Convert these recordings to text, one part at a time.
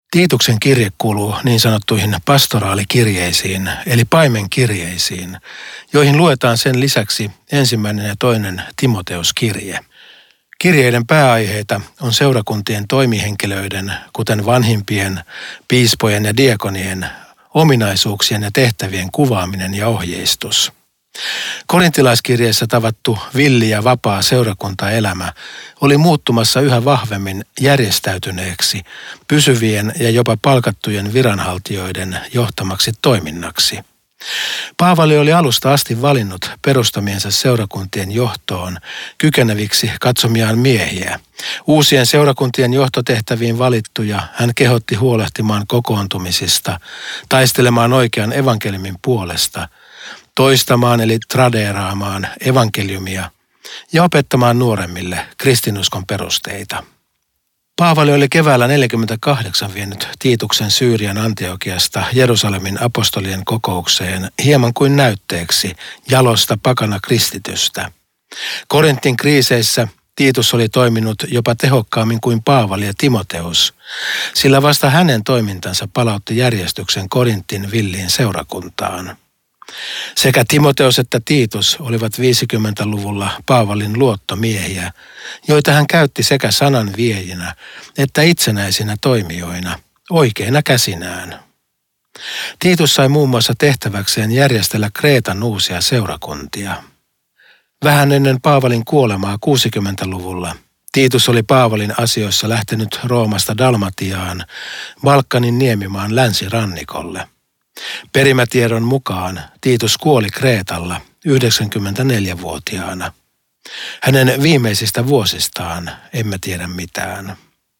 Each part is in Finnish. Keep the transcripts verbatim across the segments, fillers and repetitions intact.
Tiituksen kirje kuuluu niin sanottuihin pastoraalikirjeisiin, eli paimenkirjeisiin, joihin luetaan sen lisäksi ensimmäinen ja toinen Timoteuskirje. Kirjeiden pääaiheita on seurakuntien toimihenkilöiden, kuten vanhimpien, piispojen ja diakonien, ominaisuuksien ja tehtävien kuvaaminen ja ohjeistus. Korintilaiskirjeessä tavattu villi ja vapaa seurakuntaelämä oli muuttumassa yhä vahvemmin järjestäytyneeksi, pysyvien ja jopa palkattujen viranhaltijoiden johtamaksi toiminnaksi. Paavali oli alusta asti valinnut perustamiensa seurakuntien johtoon kykeneviksi katsomiaan miehiä. Uusien seurakuntien johtotehtäviin valittuja hän kehotti huolehtimaan kokoontumisista, taistelemaan oikean evankeliumin puolesta, toistamaan eli tradeeraamaan evankeliumia ja opettamaan nuoremmille kristinuskon perusteita. Paavali oli keväällä neljäkymmentäkahdeksan vienyt Tiituksen Syyrian Antiokiasta Jerusalemin apostolien kokoukseen hieman kuin näytteeksi jalosta pakana kristitystä. Korintin kriiseissä Tiitus oli toiminut jopa tehokkaammin kuin Paavali ja Timoteus, sillä vasta hänen toimintansa palautti järjestyksen Korintin villiin seurakuntaan. Sekä Timoteus että Tiitus olivat viisikymmentäluvulla Paavalin luottomiehiä, joita hän käytti sekä sanan viejinä että itsenäisinä toimijoina, oikeina käsinään. Tiitus sai muun muassa tehtäväkseen järjestellä Kreetan uusia seurakuntia. Vähän ennen Paavalin kuolemaa kuusikymmentäluvulla Tiitus oli Paavalin asioissa lähtenyt Roomasta Dalmatiaan, Balkanin niemimaan länsirannikolle. Perimätiedon mukaan Tiitus kuoli Kreetalla yhdeksänkymmentäneljävuotiaana. Hänen viimeisistä vuosistaan emme tiedä mitään.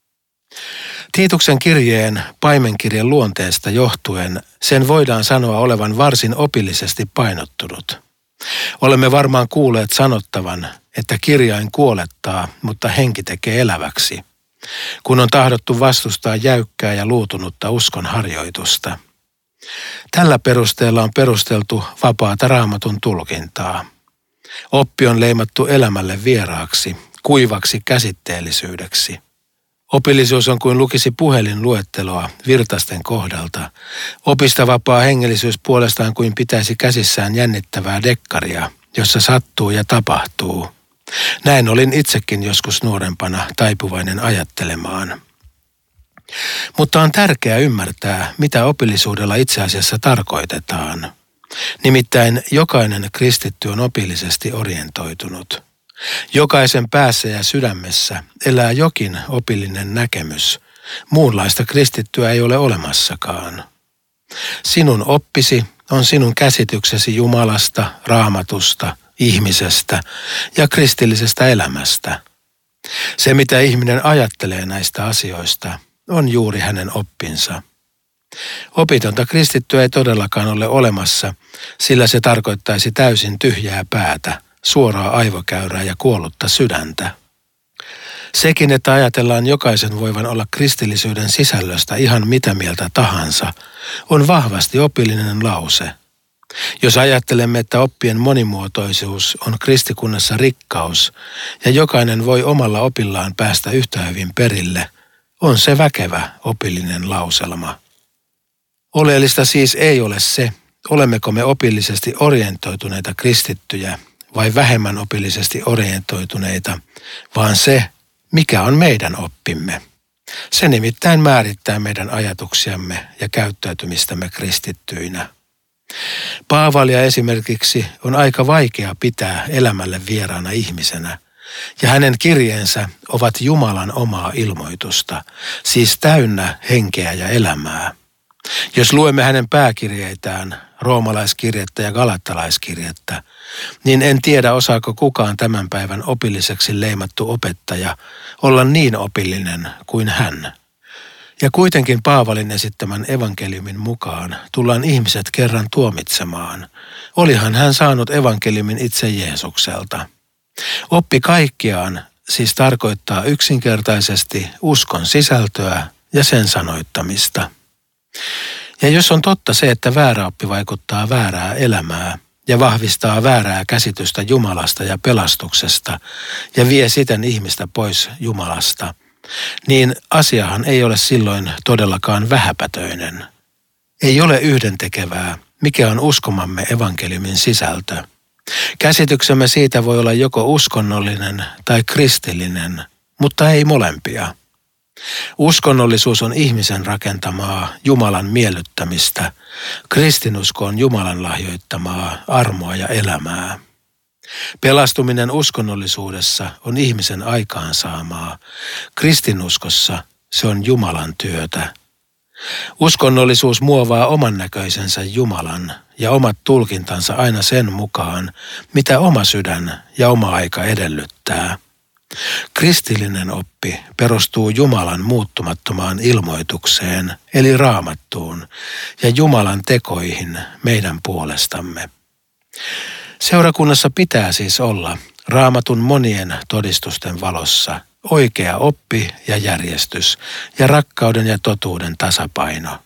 Tiituksen kirjeen paimenkirjan luonteesta johtuen sen voidaan sanoa olevan varsin opillisesti painottunut. Olemme varmaan kuulleet sanottavan, että kirjain kuolettaa, mutta henki tekee eläväksi, kun on tahdottu vastustaa jäykkää ja luutunutta uskon harjoitusta. Tällä perusteella on perusteltu vapaata raamatun tulkintaa. Oppi on leimattu elämälle vieraaksi, kuivaksi käsitteellisyydeksi. Opillisuus on kuin lukisi puhelinluetteloa virtasten kohdalta. Opista vapaa hengellisyys puolestaan kuin pitäisi käsissään jännittävää dekkaria, jossa sattuu ja tapahtuu. Näin olin itsekin joskus nuorempana taipuvainen ajattelemaan. Mutta on tärkeää ymmärtää, mitä opillisuudella itse asiassa tarkoitetaan. Nimittäin jokainen kristitty on opillisesti orientoitunut. Jokaisen päässä ja sydämessä elää jokin opillinen näkemys. Muunlaista kristittyä ei ole olemassakaan. Sinun oppisi on sinun käsityksesi Jumalasta, Raamatusta, ihmisestä ja kristillisestä elämästä. Se, mitä ihminen ajattelee näistä asioista, on juuri hänen oppinsa. Opitonta kristittyä ei todellakaan ole olemassa, sillä se tarkoittaisi täysin tyhjää päätä, suoraa aivokäyrää ja kuollutta sydäntä. Sekin, että ajatellaan jokaisen voivan olla kristillisyyden sisällöstä ihan mitä mieltä tahansa, on vahvasti opillinen lause. Jos ajattelemme, että oppien monimuotoisuus on kristikunnassa rikkaus ja jokainen voi omalla opillaan päästä yhtä hyvin perille, on se väkevä opillinen lauselma. Oleellista siis ei ole se, olemmeko me opillisesti orientoituneita kristittyjä vai vähemmän opillisesti orientoituneita, vaan se, mikä on meidän oppimme. Se nimittäin määrittää meidän ajatuksiamme ja käyttäytymistämme kristittyinä. Paavalia esimerkiksi on aika vaikea pitää elämälle vieraana ihmisenä, ja hänen kirjeensä ovat Jumalan omaa ilmoitusta, siis täynnä henkeä ja elämää. Jos luemme hänen pääkirjeitään, roomalaiskirjettä ja galattalaiskirjettä, niin en tiedä osaako kukaan tämän päivän opilliseksi leimattu opettaja olla niin opillinen kuin hän. Ja kuitenkin Paavalin esittämän evankeliumin mukaan tullaan ihmiset kerran tuomitsemaan. Olihan hän saanut evankeliumin itse Jeesukselta. Oppi kaikkiaan siis tarkoittaa yksinkertaisesti uskon sisältöä ja sen sanoittamista. Ja jos on totta se, että väärä oppi vaikuttaa väärää elämää ja vahvistaa väärää käsitystä Jumalasta ja pelastuksesta ja vie siten ihmistä pois Jumalasta, niin asiahan ei ole silloin todellakaan vähäpätöinen. Ei ole yhdentekevää, mikä on uskomamme evankeliumin sisältö. Käsityksemme siitä voi olla joko uskonnollinen tai kristillinen, mutta ei molempia. Uskonnollisuus on ihmisen rakentamaa Jumalan miellyttämistä, kristinusko on Jumalan lahjoittamaa armoa ja elämää. Pelastuminen uskonnollisuudessa on ihmisen aikaansaamaa, kristinuskossa se on Jumalan työtä. Uskonnollisuus muovaa oman näköisensä Jumalan ja omat tulkintansa aina sen mukaan, mitä oma sydän ja oma aika edellyttää. Kristillinen oppi perustuu Jumalan muuttumattomaan ilmoitukseen, eli Raamattuun, ja Jumalan tekoihin meidän puolestamme. Seurakunnassa pitää siis olla Raamatun monien todistusten valossa oikea oppi ja järjestys ja rakkauden ja totuuden tasapaino.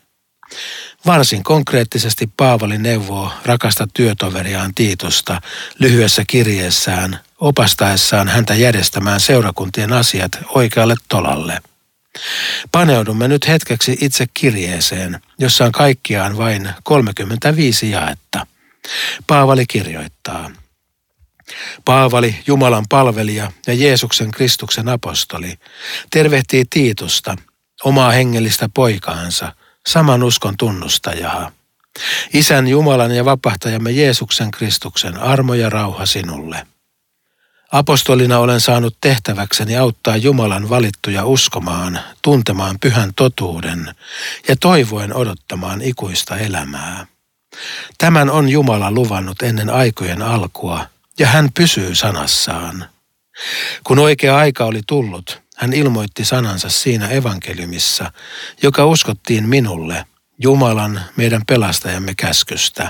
Varsin konkreettisesti Paavali neuvoo rakasta työtoveriaan Tiitosta lyhyessä kirjeessään opastaessaan häntä järjestämään seurakuntien asiat oikealle tolalle. Paneudumme nyt hetkeksi itse kirjeeseen, jossa on kaikkiaan vain kolmekymmentäviisi jaetta. Paavali kirjoittaa. Paavali, Jumalan palvelija ja Jeesuksen Kristuksen apostoli, tervehtii Tiitusta, omaa hengellistä poikaansa, saman uskon tunnustajaa. Isän Jumalan ja vapahtajamme Jeesuksen Kristuksen armo ja rauha sinulle. Apostolina olen saanut tehtäväkseni auttaa Jumalan valittuja uskomaan, tuntemaan pyhän totuuden ja toivoen odottamaan ikuista elämää. Tämän on Jumala luvannut ennen aikojen alkua, ja hän pysyy sanassaan. Kun oikea aika oli tullut, hän ilmoitti sanansa siinä evankeliumissa, joka uskottiin minulle, Jumalan, meidän pelastajamme käskystä.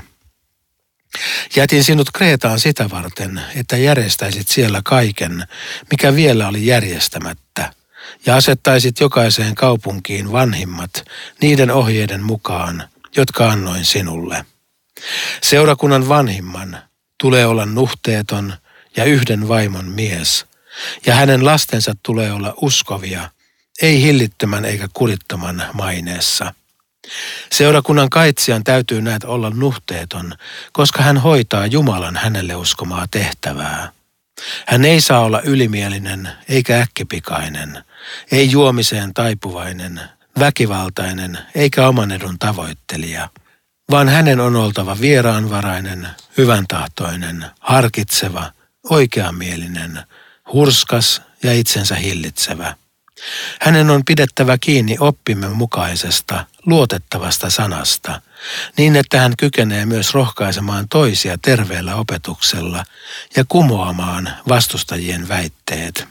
Jätin sinut Kreetaan sitä varten, että järjestäisit siellä kaiken, mikä vielä oli järjestämättä, ja asettaisit jokaiseen kaupunkiin vanhimmat niiden ohjeiden mukaan, jotka annoin sinulle. Seurakunnan vanhimman tulee olla nuhteeton ja yhden vaimon mies, ja hänen lastensa tulee olla uskovia, ei hillittömän eikä kurittoman maineessa. Seurakunnan kaitsijan täytyy näet olla nuhteeton, koska hän hoitaa Jumalan hänelle uskomaa tehtävää. Hän ei saa olla ylimielinen eikä äkkipikainen, ei juomiseen taipuvainen, väkivaltainen eikä oman edun tavoittelija, vaan hänen on oltava vieraanvarainen, hyväntahtoinen, harkitseva, oikeamielinen, hurskas ja itsensä hillitsevä. Hänen on pidettävä kiinni oppimme mukaisesta, luotettavasta sanasta, niin että hän kykenee myös rohkaisemaan toisia terveellä opetuksella ja kumoamaan vastustajien väitteet.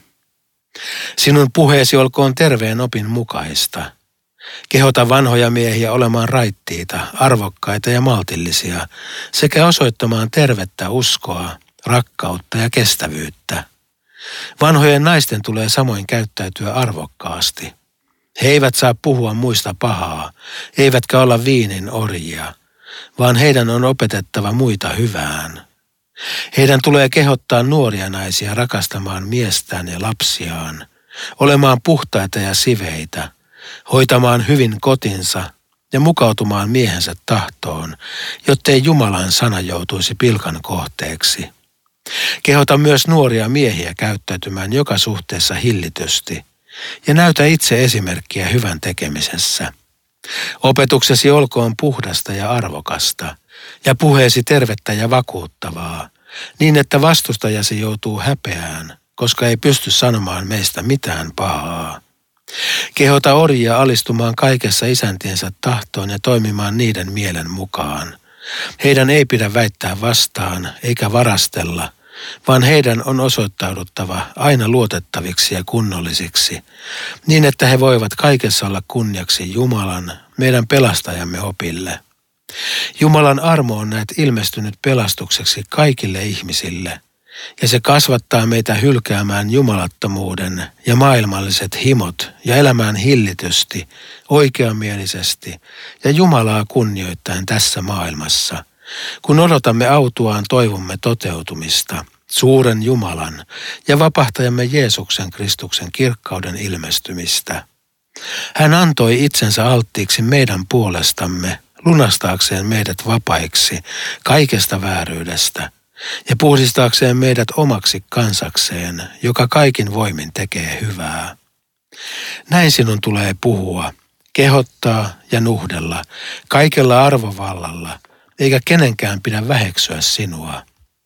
Sinun puheesi olkoon terveen opin mukaista. Kehota vanhoja miehiä olemaan raittiita, arvokkaita ja maltillisia sekä osoittamaan tervettä uskoa, rakkautta ja kestävyyttä. Vanhojen naisten tulee samoin käyttäytyä arvokkaasti. He eivät saa puhua muista pahaa, eivätkä olla viinin orjia, vaan heidän on opetettava muita hyvään. Heidän tulee kehottaa nuoria naisia rakastamaan miestään ja lapsiaan, olemaan puhtaita ja siveitä, hoitamaan hyvin kotinsa ja mukautumaan miehensä tahtoon, jottei Jumalan sana joutuisi pilkan kohteeksi. Kehota myös nuoria miehiä käyttäytymään joka suhteessa hillitysti ja näytä itse esimerkkiä hyvän tekemisessä. Opetuksesi olkoon puhdasta ja arvokasta ja puheesi tervettä ja vakuuttavaa, niin että vastustajasi joutuu häpeään, koska ei pysty sanomaan meistä mitään pahaa. Kehota orjia alistumaan kaikessa isäntiensä tahtoon ja toimimaan niiden mielen mukaan. Heidän ei pidä väittää vastaan eikä varastella, vaan heidän on osoittauduttava aina luotettaviksi ja kunnollisiksi, niin että he voivat kaikessa olla kunniaksi Jumalan, meidän pelastajamme opille. Jumalan armo on näet ilmestynyt pelastukseksi kaikille ihmisille, ja se kasvattaa meitä hylkäämään jumalattomuuden ja maailmalliset himot ja elämään hillitysti, oikeamielisesti ja Jumalaa kunnioittaen tässä maailmassa, kun odotamme autuaan toivomme toteutumista, suuren Jumalan ja vapahtajamme Jeesuksen Kristuksen kirkkauden ilmestymistä. Hän antoi itsensä alttiiksi meidän puolestamme, lunastaakseen meidät vapaiksi kaikesta vääryydestä ja puhdistaakseen meidät omaksi kansakseen, joka kaikin voimin tekee hyvää. Näin sinun tulee puhua, kehottaa ja nuhdella, kaikella arvovallalla, eikä kenenkään pidä väheksyä sinua.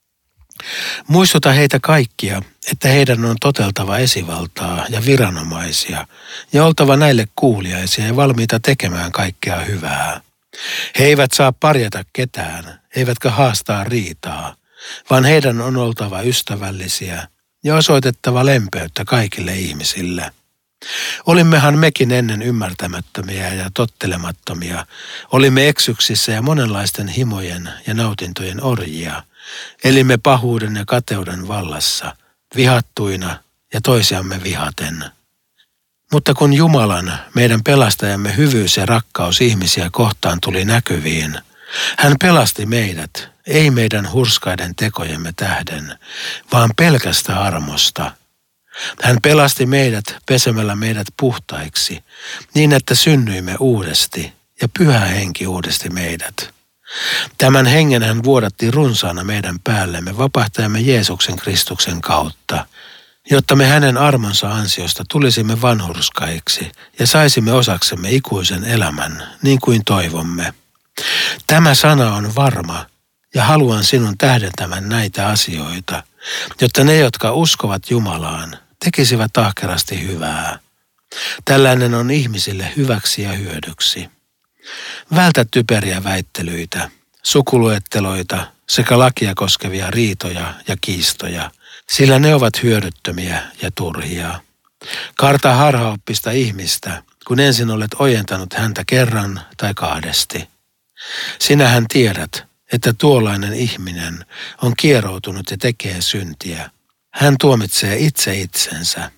Muistuta heitä kaikkia, että heidän on toteltava esivaltaa ja viranomaisia ja oltava näille kuuliaisia ja valmiita tekemään kaikkea hyvää. He eivät saa parjata ketään, eivätkä haastaa riitaa, vaan heidän on oltava ystävällisiä ja osoitettava lempeyttä kaikille ihmisille. Olimmehan mekin ennen ymmärtämättömiä ja tottelemattomia, olimme eksyksissä ja monenlaisten himojen ja nautintojen orjia, elimme pahuuden ja kateuden vallassa, vihattuina ja toisiamme vihaten. Mutta kun Jumalan, meidän pelastajamme hyvyys ja rakkaus ihmisiä kohtaan tuli näkyviin, hän pelasti meidät, ei meidän hurskaiden tekojemme tähden, vaan pelkästä armosta. Hän pelasti meidät pesemällä meidät puhtaiksi, niin että synnyimme uudesti ja Pyhä Henki uudisti meidät. Tämän hengen hän vuodatti runsaana meidän päällemme vapahtajamme Jeesuksen Kristuksen kautta, jotta me hänen armonsa ansiosta tulisimme vanhurskaiksi ja saisimme osaksemme ikuisen elämän, niin kuin toivomme. Tämä sana on varma, ja haluan sinun tähdentämään näitä asioita, jotta ne, jotka uskovat Jumalaan, tekisivät ahkerasti hyvää. Tällainen on ihmisille hyväksi ja hyödyksi. Vältä typeriä väittelyitä, sukuluetteloita sekä lakia koskevia riitoja ja kiistoja, sillä ne ovat hyödyttömiä ja turhia. Karta harhaoppista ihmistä, kun ensin olet ojentanut häntä kerran tai kahdesti. Sinähän tiedät, että tuollainen ihminen on kieroutunut ja tekee syntiä. Hän tuomitsee itse itsensä.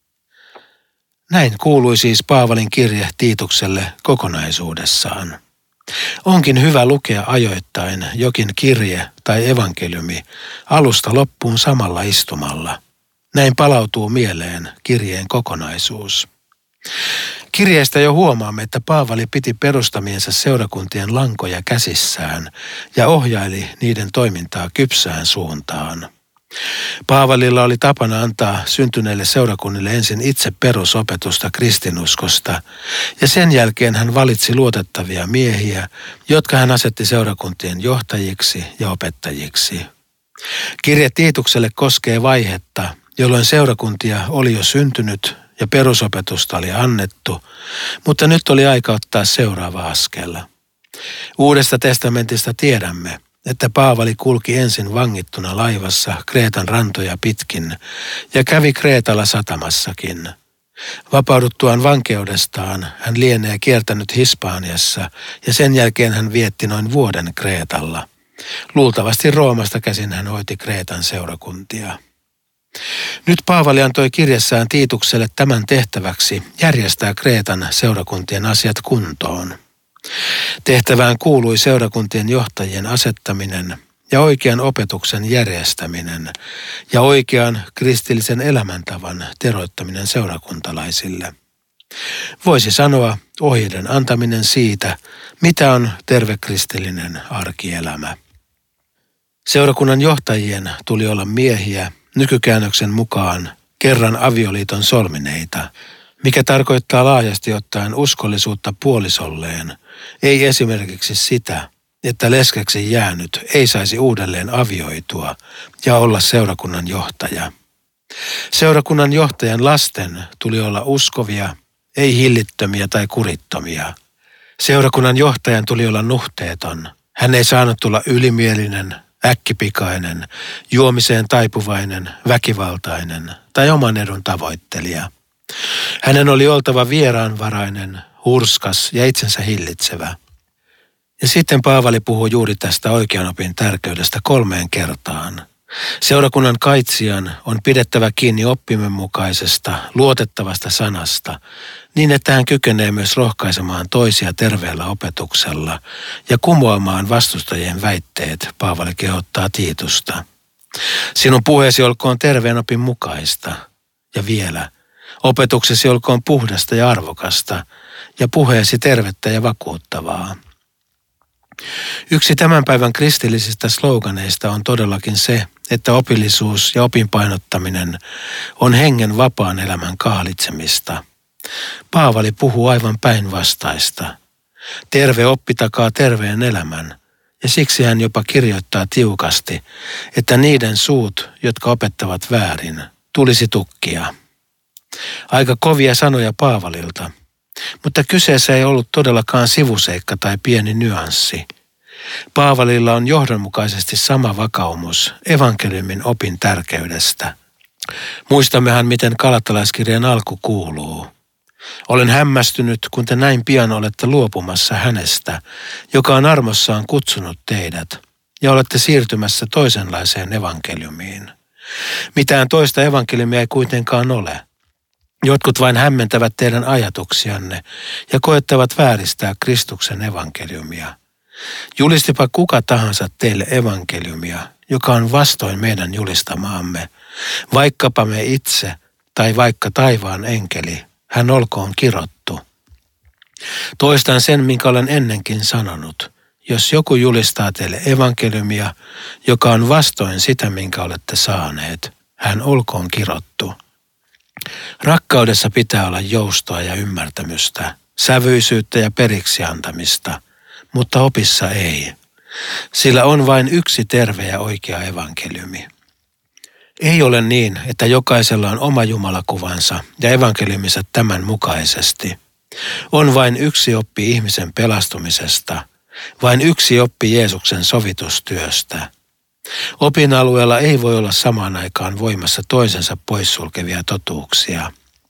Näin kuului siis Paavalin kirje Tiitukselle kokonaisuudessaan. Onkin hyvä lukea ajoittain jokin kirje tai evankeliumi alusta loppuun samalla istumalla. Näin palautuu mieleen kirjeen kokonaisuus. Kirjeestä jo huomaamme, että Paavali piti perustamiensa seurakuntien lankoja käsissään ja ohjaili niiden toimintaa kypsään suuntaan. Paavalilla oli tapana antaa syntyneille seurakunnille ensin itse perusopetusta kristinuskosta ja sen jälkeen hän valitsi luotettavia miehiä, jotka hän asetti seurakuntien johtajiksi ja opettajiksi. Kirje Tiitukselle koskee vaihetta, jolloin seurakuntia oli jo syntynyt ja perusopetusta oli annettu, mutta nyt oli aika ottaa seuraava askel. Uudesta testamentista tiedämme, että Paavali kulki ensin vangittuna laivassa Kreetan rantoja pitkin ja kävi Kreetalla satamassakin. Vapauduttuaan vankeudestaan hän lienee kiertänyt Hispaniassa ja sen jälkeen hän vietti noin vuoden Kreetalla. Luultavasti Roomasta käsin hän hoiti Kreetan seurakuntia. Nyt Paavali antoi kirjassaan Tiitukselle tämän tehtäväksi järjestää Kreetan seurakuntien asiat kuntoon. Tehtävään kuului seurakuntien johtajien asettaminen ja oikean opetuksen järjestäminen ja oikean kristillisen elämäntavan teroittaminen seurakuntalaisille. Voisi sanoa ohjeiden antaminen siitä, mitä on terve kristillinen arkielämä. Seurakunnan johtajien tuli olla miehiä, nykykäännöksen mukaan kerran avioliiton solmineita, mikä tarkoittaa laajasti ottaen uskollisuutta puolisolleen, ei esimerkiksi sitä, että leskeksi jäänyt ei saisi uudelleen avioitua ja olla seurakunnan johtaja. Seurakunnan johtajan lasten tuli olla uskovia, ei hillittömiä tai kurittomia. Seurakunnan johtajan tuli olla nuhteeton. Hän ei saanut tulla ylimielinen, äkkipikainen, juomiseen taipuvainen, väkivaltainen tai oman edun tavoittelija. Hänen oli oltava vieraanvarainen, hurskas ja itsensä hillitsevä. Ja sitten Paavali puhuu juuri tästä oikeanopin tärkeydestä kolmeen kertaan. Seurakunnan kaitsijan on pidettävä kiinni oppimme mukaisesta, luotettavasta sanasta, niin että hän kykenee myös rohkaisemaan toisia terveellä opetuksella ja kumoamaan vastustajien väitteet, Paavali kehottaa Tiitusta. Sinun puheesi olkoon terveen opin mukaista. Ja vielä, opetuksesi olkoon puhdasta ja arvokasta, ja puheesi tervettä ja vakuuttavaa. Yksi tämän päivän kristillisistä sloganeista on todellakin se, että opillisuus ja opin painottaminen on hengen vapaan elämän kahlitsemista. Paavali puhuu aivan päinvastaista. Terve oppi takaa terveen elämän, ja siksi hän jopa kirjoittaa tiukasti, että niiden suut, jotka opettavat väärin, tulisi tukkia. Aika kovia sanoja Paavalilta, mutta kyseessä ei ollut todellakaan sivuseikka tai pieni nyanssi. Paavalilla on johdonmukaisesti sama vakaumus evankeliumin opin tärkeydestä. Muistammehan, miten Galatalaiskirjan alku kuuluu. Olen hämmästynyt, kun te näin pian olette luopumassa hänestä, joka on armossaan kutsunut teidät, ja olette siirtymässä toisenlaiseen evankeliumiin. Mitään toista evankeliumia ei kuitenkaan ole. Jotkut vain hämmentävät teidän ajatuksianne ja koettavat vääristää Kristuksen evankeliumia. Julistipa kuka tahansa teille evankeliumia, joka on vastoin meidän julistamaamme, vaikkapa me itse tai vaikka taivaan enkeli, hän olkoon kirottu. Toistan sen, minkä olen ennenkin sanonut. Jos joku julistaa teille evankeliumia, joka on vastoin sitä, minkä olette saaneet, hän olkoon kirottu. Rakkaudessa pitää olla joustoa ja ymmärtämystä, sävyisyyttä ja periksi antamista, mutta opissa ei. Sillä on vain yksi terve ja oikea evankeliumi. Ei ole niin, että jokaisella on oma jumalakuvansa ja evankeliuminsa tämän mukaisesti. On vain yksi oppi ihmisen pelastumisesta, vain yksi oppi Jeesuksen sovitustyöstä. Opin alueella ei voi olla samaan aikaan voimassa toisensa poissulkevia totuuksia.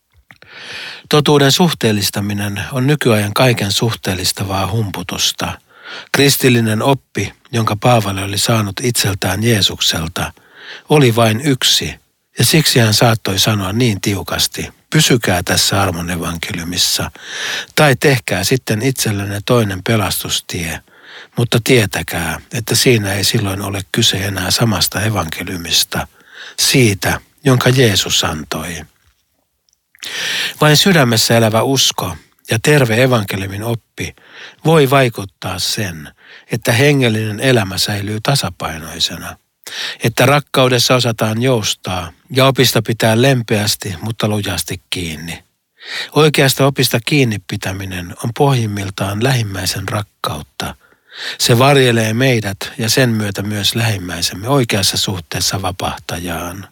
Totuuden suhteellistaminen on nykyajan kaiken suhteellistavaa humputusta. Kristillinen oppi, jonka Paavali oli saanut itseltään Jeesukselta, oli vain yksi, ja siksi hän saattoi sanoa niin tiukasti, pysykää tässä armon evankeliumissa, tai tehkää sitten itsellenne toinen pelastustie, mutta tietäkää, että siinä ei silloin ole kyse enää samasta evankeliumista, siitä, jonka Jeesus antoi. Vain sydämessä elävä usko ja terve evankeliumin oppi voi vaikuttaa sen, että hengellinen elämä säilyy tasapainoisena, että rakkaudessa osataan joustaa ja opista pitää lempeästi, mutta lujasti kiinni. Oikeasta opista kiinni pitäminen on pohjimmiltaan lähimmäisen rakkautta. Se varjelee meidät ja sen myötä myös lähimmäisemme oikeassa suhteessa vapahtajaan.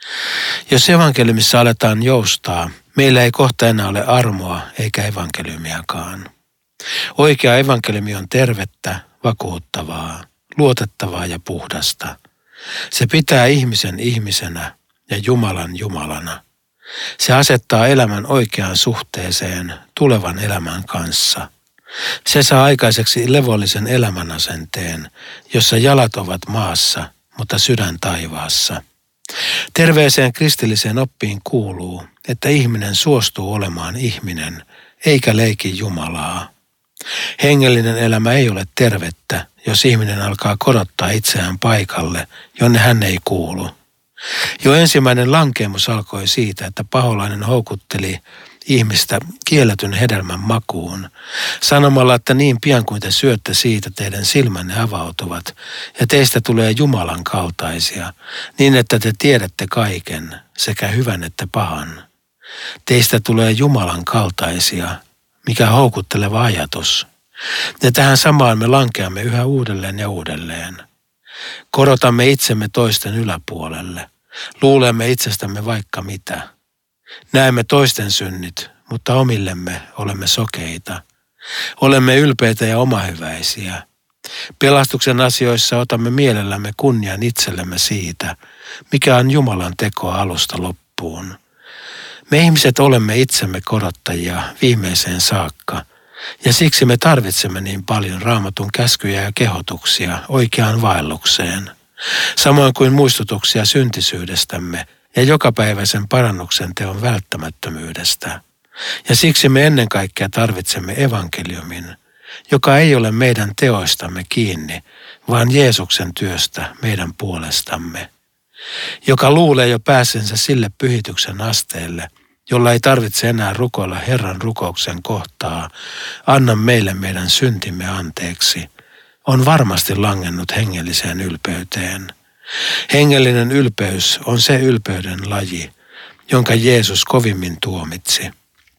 Jos evankeliumissa aletaan joustaa, meillä ei kohta enää ole armoa eikä evankeliumiakaan. Oikea evankeliumi on tervettä, vakuuttavaa, luotettavaa ja puhdasta. Se pitää ihmisen ihmisenä ja Jumalan Jumalana. Se asettaa elämän oikeaan suhteeseen tulevan elämän kanssa. Se saa aikaiseksi levollisen elämänasenteen, jossa jalat ovat maassa, mutta sydän taivaassa. Terveeseen kristilliseen oppiin kuuluu, että ihminen suostuu olemaan ihminen, eikä leiki Jumalaa. Hengellinen elämä ei ole tervettä, jos ihminen alkaa korottaa itseään paikalle, jonne hän ei kuulu. Jo ensimmäinen lankeemus alkoi siitä, että paholainen houkutteli ihmistä kielletyn hedelmän makuun, sanomalla, että niin pian kuin te syötte siitä, teidän silmänne avautuvat, ja teistä tulee Jumalan kaltaisia, niin että te tiedätte kaiken, sekä hyvän että pahan. Teistä tulee Jumalan kaltaisia, mikä houkutteleva ajatus. Ja tähän samaan me lankeamme yhä uudelleen ja uudelleen. Korotamme itsemme toisten yläpuolelle. Luulemme itsestämme vaikka mitä. Näemme toisten synnit, mutta omillemme olemme sokeita. Olemme ylpeitä ja omahyväisiä. Pelastuksen asioissa otamme mielellämme kunnian itsellemme siitä, mikä on Jumalan tekoa alusta loppuun. Me ihmiset olemme itsemme korottajia viimeiseen saakka, ja siksi me tarvitsemme niin paljon Raamatun käskyjä ja kehotuksia oikeaan vaellukseen, samoin kuin muistutuksia syntisyydestämme ja jokapäiväisen parannuksen teon välttämättömyydestä. Ja siksi me ennen kaikkea tarvitsemme evankeliumin, joka ei ole meidän teoistamme kiinni, vaan Jeesuksen työstä meidän puolestamme. joka luulee jo pääsensä sille pyhityksen asteelle, jolla ei tarvitse enää rukoilla Herran rukouksen kohtaa, anna meille meidän syntimme anteeksi, on varmasti langennut hengelliseen ylpeyteen. Hengellinen ylpeys on se ylpeyden laji, jonka Jeesus kovimmin tuomitsi.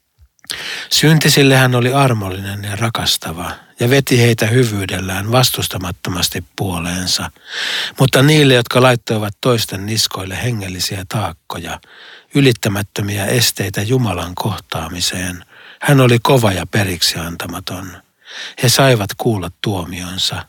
Syntisille hän oli armollinen ja rakastava ja veti heitä hyvyydellään vastustamattomasti puoleensa, mutta niille, jotka laittoivat toisten niskoille hengellisiä taakkoja, ylittämättömiä esteitä Jumalan kohtaamiseen, hän oli kova ja periksi antamaton. He saivat kuulla tuomionsa.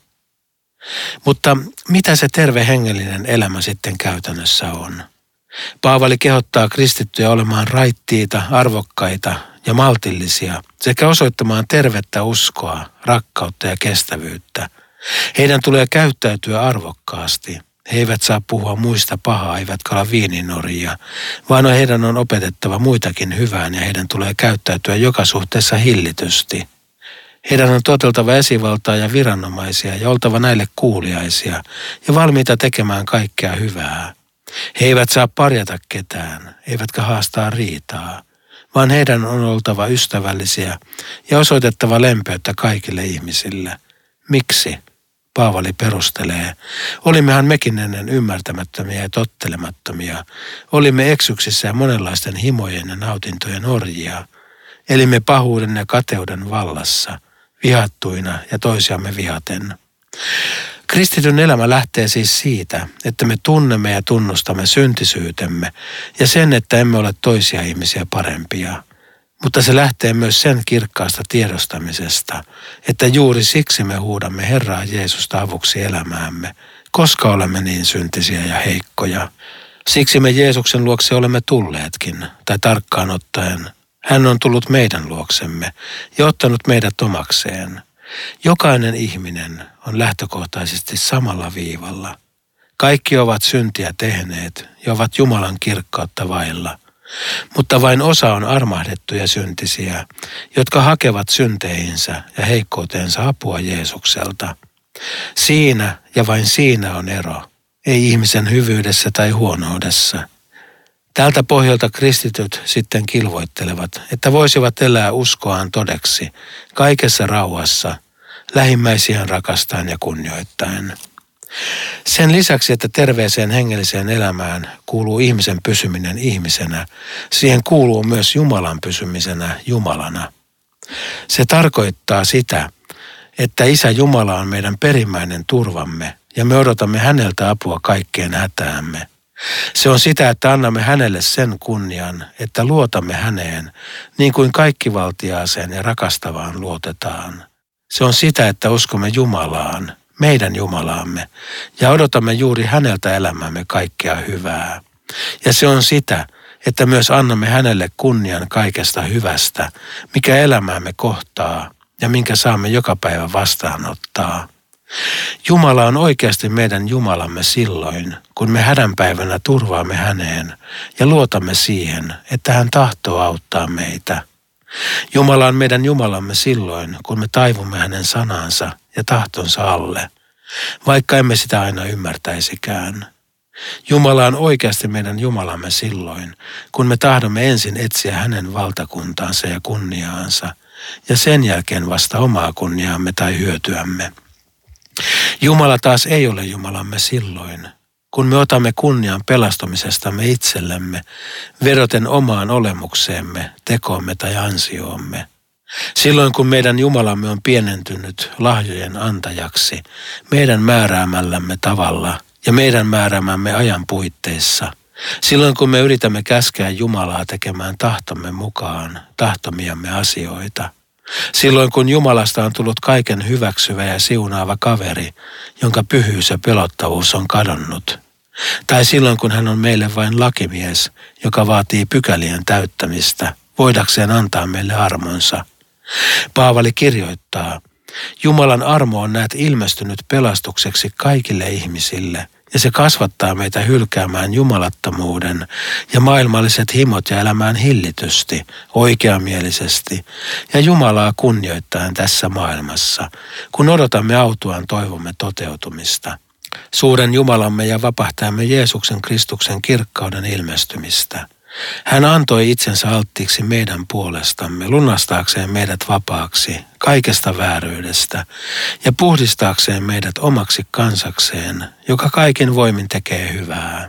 Mutta mitä se terve hengellinen elämä sitten käytännössä on? Paavali kehottaa kristittyjä olemaan raittiita, arvokkaita ja maltillisia sekä osoittamaan tervettä uskoa, rakkautta ja kestävyyttä. Heidän tulee käyttäytyä arvokkaasti. He eivät saa puhua muista pahaa, eivätkä olla viininoria, vaan heidän on opetettava muitakin hyvään ja heidän tulee käyttäytyä joka suhteessa hillitysti. Heidän on toteltava esivaltaa ja viranomaisia ja oltava näille kuuliaisia ja valmiita tekemään kaikkea hyvää. He eivät saa parjata ketään, eivätkä haastaa riitaa, vaan heidän on oltava ystävällisiä ja osoitettava lempeyttä kaikille ihmisille. Miksi? Paavali perustelee. Olimmehan mekin ennen ymmärtämättömiä ja tottelemattomia. Olimme eksyksissä ja monenlaisten himojen ja nautintojen orjia. Elimme pahuuden ja kateuden vallassa, vihattuina ja toisiamme vihaten. Kristityn elämä lähtee siis siitä, että me tunnemme ja tunnustamme syntisyytemme ja sen, että emme ole toisia ihmisiä parempia. Mutta se lähtee myös sen kirkkaasta tiedostamisesta, että juuri siksi me huudamme Herraa Jeesusta avuksi elämäämme, koska olemme niin syntisiä ja heikkoja. Siksi me Jeesuksen luokse olemme tulleetkin, tai tarkkaan ottaen, hän on tullut meidän luoksemme ja ottanut meidät omakseen. Jokainen ihminen on lähtökohtaisesti samalla viivalla. Kaikki ovat syntiä tehneet ja ovat Jumalan kirkkautta vailla. Mutta vain osa on armahdettuja syntisiä, jotka hakevat synteihinsä ja heikkouteensa apua Jeesukselta. Siinä ja vain siinä on ero, ei ihmisen hyvyydessä tai huonoudessa. Tältä pohjalta kristityt sitten kilvoittelevat, että voisivat elää uskoaan todeksi, kaikessa rauhassa, lähimmäisiään rakastaen ja kunnioittaen. Sen lisäksi, että terveeseen hengelliseen elämään kuuluu ihmisen pysyminen ihmisenä, siihen kuuluu myös Jumalan pysymisenä Jumalana. Se tarkoittaa sitä, että Isä Jumala on meidän perimmäinen turvamme ja me odotamme häneltä apua kaikkeen hätäämme. Se on sitä, että annamme hänelle sen kunnian, että luotamme häneen, niin kuin kaikkivaltiaaseen ja rakastavaan luotetaan. Se on sitä, että uskomme Jumalaan, meidän Jumalaamme, ja odotamme juuri häneltä elämämme kaikkea hyvää. Ja se on sitä, että myös annamme hänelle kunnian kaikesta hyvästä, mikä elämäämme kohtaa ja minkä saamme joka päivä vastaanottaa. Jumala on oikeasti meidän Jumalamme silloin, kun me hädänpäivänä turvaamme häneen ja luotamme siihen, että hän tahtoo auttaa meitä. Jumala on meidän Jumalamme silloin, kun me taivumme hänen sanansa ja tahtonsa alle, vaikka emme sitä aina ymmärtäisikään. Jumala on oikeasti meidän Jumalamme silloin, kun me tahdomme ensin etsiä hänen valtakuntaansa ja kunniaansa, ja sen jälkeen vasta omaa kunniaamme tai hyötyämme. Jumala taas ei ole Jumalamme silloin, kun me otamme kunnian pelastumisestamme itsellemme, vedoten omaan olemukseemme, tekoomme tai ansioomme. Silloin kun meidän Jumalamme on pienentynyt lahjojen antajaksi, meidän määräämällämme tavalla ja meidän määräämämme ajan puitteissa, silloin kun me yritämme käskeä Jumalaa tekemään tahtomme mukaan, tahtomiamme asioita, silloin kun Jumalasta on tullut kaiken hyväksyvä ja siunaava kaveri, jonka pyhyys ja pelottavuus on kadonnut, tai silloin kun hän on meille vain lakimies, joka vaatii pykälien täyttämistä, voidakseen antaa meille armonsa. Paavali kirjoittaa, Jumalan armo on näet ilmestynyt pelastukseksi kaikille ihmisille, ja se kasvattaa meitä hylkäämään jumalattomuuden ja maailmalliset himot ja elämään hillitysti, oikeamielisesti ja Jumalaa kunnioittaen tässä maailmassa, kun odotamme autuaan toivomme toteutumista. suuren Jumalamme ja vapahtajamme Jeesuksen Kristuksen kirkkauden ilmestymistä. Hän antoi itsensä alttiiksi meidän puolestamme, lunastaakseen meidät vapaaksi kaikesta vääryydestä ja puhdistaakseen meidät omaksi kansakseen, joka kaikin voimin tekee hyvää.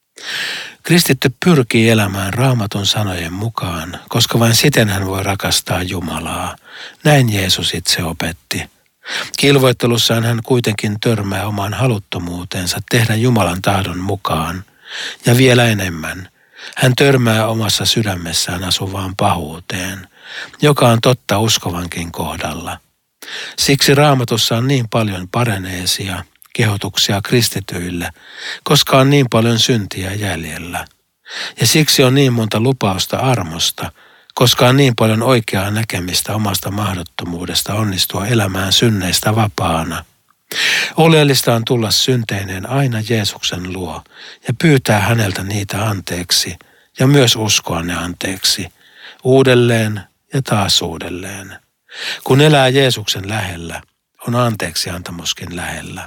Kristitty pyrkii elämään Raamatun sanojen mukaan, koska vain siten hän voi rakastaa Jumalaa. Näin Jeesus itse opetti. Kilvoittelussaan hän kuitenkin törmää omaan haluttomuuteensa tehdä Jumalan tahdon mukaan, ja vielä enemmän. Hän törmää omassa sydämessään asuvaan pahuuteen, joka on totta uskovankin kohdalla. Siksi Raamatussa on niin paljon pareneesia, kehotuksia kristityille, koska on niin paljon syntiä jäljellä. Ja siksi on niin monta lupausta armosta, koska on niin paljon oikeaa näkemistä omasta mahdottomuudesta onnistua elämään synneistä vapaana. Oleellista on tulla synteineen aina Jeesuksen luo ja pyytää häneltä niitä anteeksi ja myös uskoa ne anteeksi, uudelleen ja taas uudelleen. Kun elää Jeesuksen lähellä, on anteeksiantamuskin lähellä.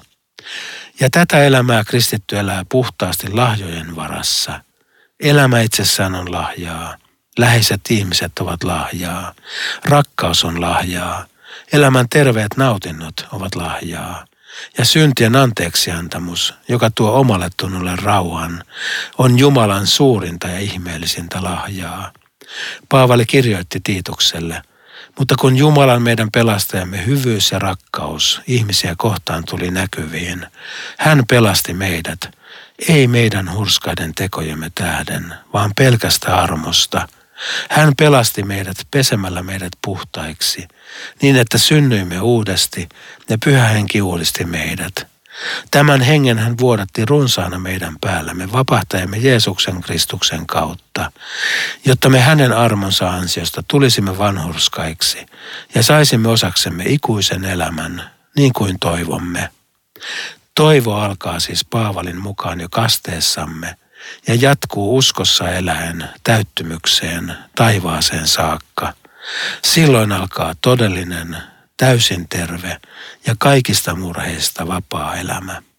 Ja tätä elämää kristitty elää puhtaasti lahjojen varassa. Elämä itsessään on lahjaa. Läheiset ihmiset ovat lahjaa. Rakkaus on lahjaa. Elämän terveet nautinnot ovat lahjaa. Ja syntien anteeksiantamus, joka tuo omalle tunnolle rauhan, on Jumalan suurinta ja ihmeellisintä lahjaa. Paavali kirjoitti Tiitukselle, mutta kun Jumalan meidän pelastajamme hyvyys ja rakkaus ihmisiä kohtaan tuli näkyviin, hän pelasti meidät, ei meidän hurskaiden tekojemme tähden, vaan pelkästä armosta. Hän pelasti meidät pesemällä meidät puhtaiksi, niin että synnyimme uudesti ja Pyhä Henki uudisti meidät. Tämän hengen hän vuodatti runsaana meidän päällämme vapahtajamme Jeesuksen Kristuksen kautta, jotta me hänen armonsa ansiosta tulisimme vanhurskaiksi ja saisimme osaksemme ikuisen elämän, niin kuin toivomme. Toivo alkaa siis Paavalin mukaan jo kasteessamme ja jatkuu uskossa eläen täyttymykseen taivaaseen saakka. Silloin alkaa todellinen, täysin terve ja kaikista murheista vapaa elämä.